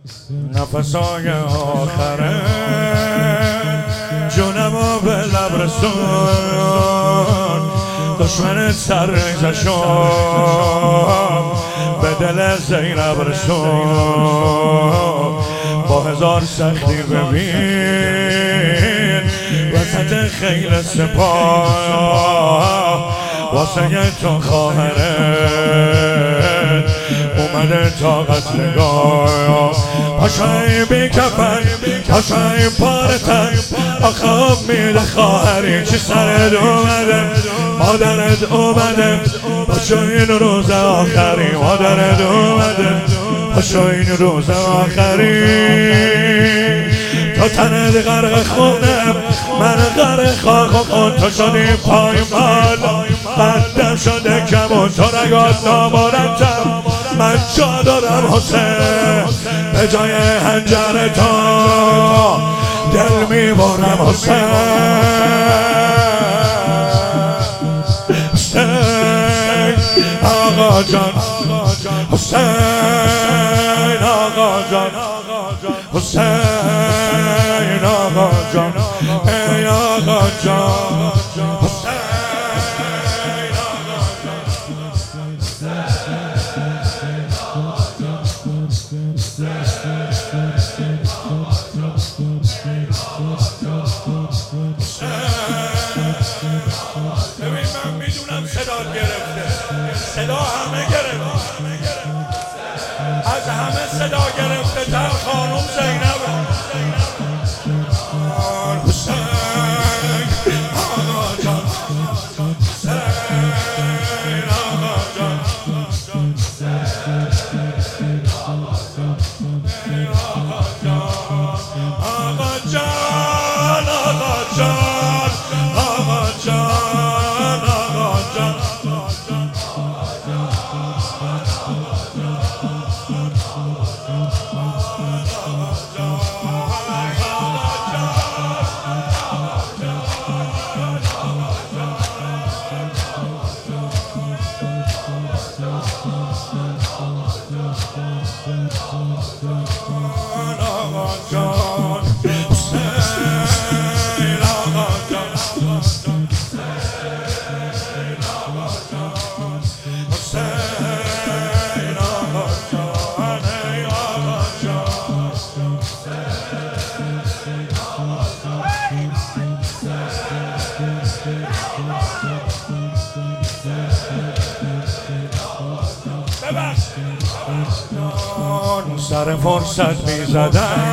نفسای آخره جونمو به لب رسون، دشمن سرریزه شد به دل زینب رسون. با هزار سختی ببین وسط خیل سپاه، واسه تو خواهرت اومده تا قتلگاه. پاشای بی کفن پاشای پارتن، آخاب میده خواهری چی سرت اومده، مادرت اومده پاشو این روز آخری، مادرت اومده پاشو این روز آخری. تو تنت غرق خونم من غرق خاک و خون، تو شدی پای مال قدم شده کمون، تو رگات نامرتب من جا دارم حسین، به جای هنجر تو دل میبرم حسین. حسین آقا جان، حسین آقا جان، حسین آقا جان، ای آقا جان، حسین ببین من میدونم صدا گرفته، صدا همه گرفته، از همه صدا گرفته تر خانوم زینب. حسین آقا جان، حسین آقا جان، آقا جان، آقا جان، آقا جان، آقا جان. سر فرصت میزدن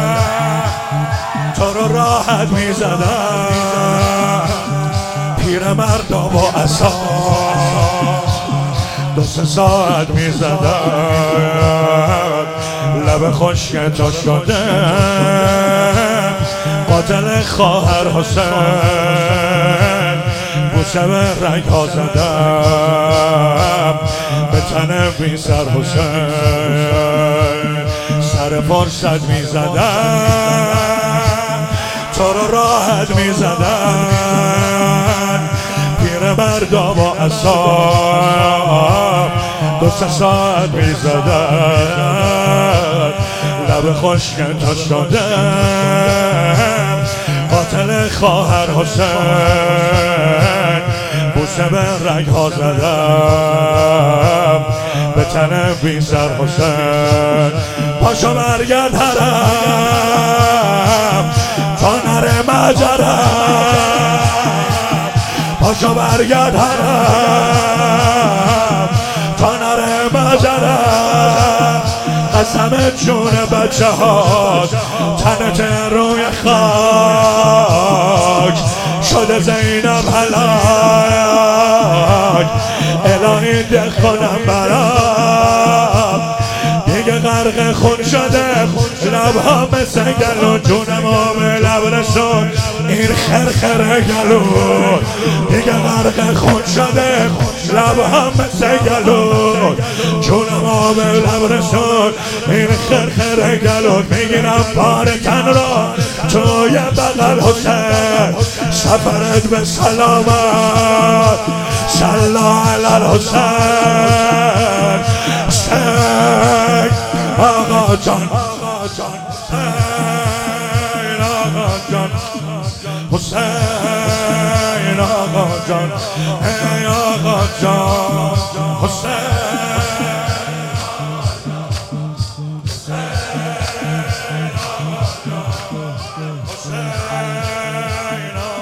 تو رو راحت میزدن، پیرمردا با عصا 2-3 ساعت میزدن، لب خشک تو شده قاتل خواهر حسین، بوسه به رگ ها زدم به تن بی سر حسین. سر فرصت میزدن تو رو راحت میزدن، پیرمردا با عصا 2-3 ساعت میزدن، لب خشک تا شده قاتل خواهر حسین، بوسه به رگ ها زدم به تن بی سر حسین. پاشو برگرد حرم تا نره مجرم، پاشو برگرد حرم تا نره مجرم، قسم جون بچه ها تنت روی خاک شده زینب هلاک، الهی دل کنم برام دیگه غرق خون شده، لبها مثل گلو جونمو به لب رسون، این خرخره گلو دیگه غرق خون شده، لبها مثل گلو جونمو به لب رسون، این خرخره گلو میگیرم پار تن را توی بغل حسین، سفرت به سلامت صلا علی الحسین. آقا جان جان حسین آقا جان حسین آقا جان ای آقا جان حسین حسین